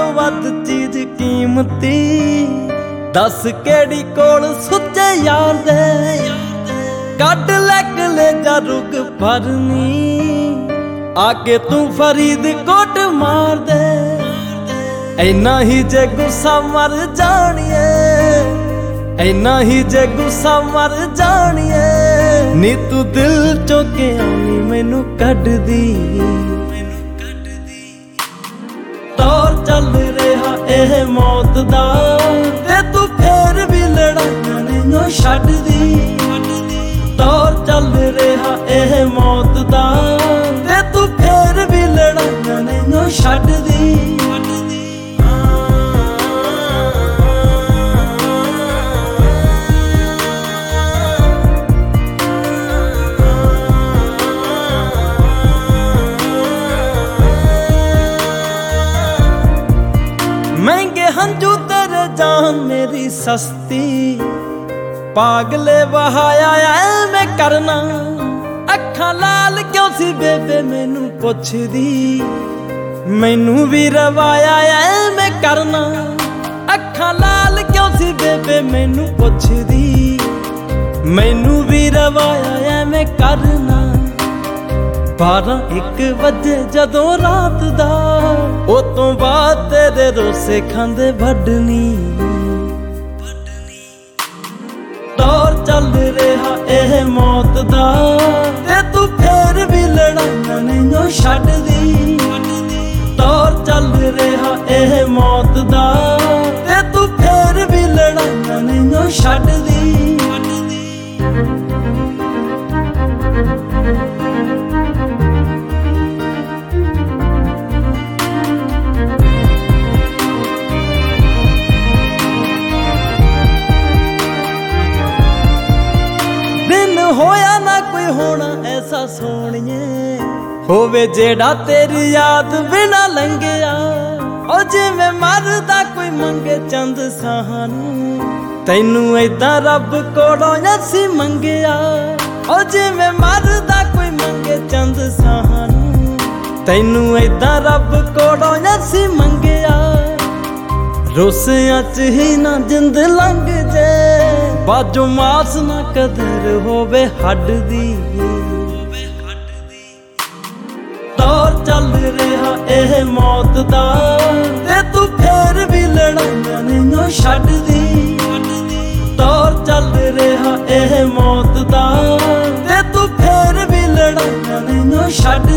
ਵੱਧ ਚੀਜ਼ ਕੀਮਤੀ ਦੱਸ ਕਿਹੜੀ ਕੋਲ ਸੁੱਚੇ ਯਾਰ ਦੇ ਕੱਢ ਲੈ ਕਲੇਜਾ ਰੁਕ ਭਰਨੀ ਆ ਕੇ ਤੂੰ ਫਰੀਦਕੋਟ ਮਾਰ ਦੇ ਐਨਾ ਹੀ ਜੇ ਗੁੱਸਾ ਮਰ ਜਾਣੀਏ ਐਨਾ ਹੀ ਜੇ ਗੁੱਸਾ ਮਰ ਜਾਣੀਏ ਨੀ ਤੂੰ ਦਿਲ ਚੋਂ ਕਿਉਂ ਨੀ ਮੈਨੂੰ ਕੱਢਦੀ ਦੌਰ ਚੱਲ ਰਿਹਾ ਇਹ ਮੌਤ ਦਾ ਤੇ ਤੂੰ ਫੇਰ ਵੀ ਲੜਾਈਆਂ ਨਹੀਂ ਛੱਡਦੀ ਦੌਰ ਚੱਲ ਰਿਹਾ ਇਹ ਮੌਤ ਦਾ ਤੇ ਤੂੰ ਫੇਰ ਵੀ ਲੜਾਈਆਂ ਨਹੀਂ ਛੱਡਦੀ महंगे हंजू तेरे जान मेरी सस्ती पागले बहाया मैं करना अखा लाल क्यों सी बेबे मैनू पुछदी मैनू भी रवाया मैं करना अखा लाल क्यों सी बेबे मैनू पुछदी मैनू भी रवाया मैं करना 12-1 ਵਜੇ ਜਦੋਂ ਰਾਤ ਦਾ ਉਹ ਤੋਂ ਬਾਅਦ ਤੇਰੇ ਰੋਸੇ ਖਾਂਦੇ ਵੱਢਣੀ ਦੌਰ ਚੱਲ ਰਿਹਾ ਇਹ ਮੌਤ ਦਾ ਤੇ ਤੂੰ ਫੇਰ ਵੀ ਲੜਾਈਆਂ ਨਹੀਂ ਛੱਡਦੀ ਦੌਰ ਚੱਲ ਰਿਹਾ ਇਹ ਮੌਤ ਦਾ ਤੇ ਤੂੰ ਫੇਰ ਵੀ ਲੜਾਈਆਂ ਨਹੀਂ ਛੱਡਦੀ ਹੋਇਆ ਨਾ ਕੋਈ ਹੋਣਾ ਐਸਾ ਸੋਹਣੀਏ ਹੋਵੇ ਜਿਹੜਾ ਤੇਰੀ ਯਾਦ ਬਿਨਾ ਲੰਘਿਆ ਉਹ ਜਿਵੇਂ ਮਰਦਾ ਕੋਈ ਮੰਗੇ ਚੰਦ ਸਾਹਾਂ ਨੂੰ ਤੈਨੂੰ ਏਦਾਂ ਰੱਬ ਕੋਲੋਂ ਅਸੀਂ ਮੰਗਿਆ ਉਹ ਜਿਵੇਂ ਮਰਦਾ ਕੋਈ ਮੰਗੇ ਚੰਦ ਸਾਹਾਂ ਨੂੰ ਤੈਨੂੰ ਏਦਾਂ ਰੱਬ ਕੋਲੋਂ ਅਸੀਂ ਮੰਗਿਆ ਰੋਸਿਆਂ 'ਚ ਹੀ ਨਾ ਜਿੰਦ ਲੰਘ ਜੇ ਬਾਜੋ ਮਾਸ ਨਾ ਕਦਰ ਹੋਵੇ ਹੱਡ ਦੀ ਦੌਰ ਚੱਲ ਰਿਹਾ ਇਹ ਮੌਤ ਦਾ ਤੇ ਤੂੰ ਫੇਰ ਵੀ ਲੜਾਈਆਂ ਨਹੀਂ ਛੱਡਦੀ ਦੌਰ ਚੱਲ ਰਿਹਾ ਇਹ ਮੌਤ ਦਾ ਤੇ ਤੂੰ ਫੇਰ ਵੀ ਲੜਾਈਆਂ ਨਹੀਂ ਛੱਡ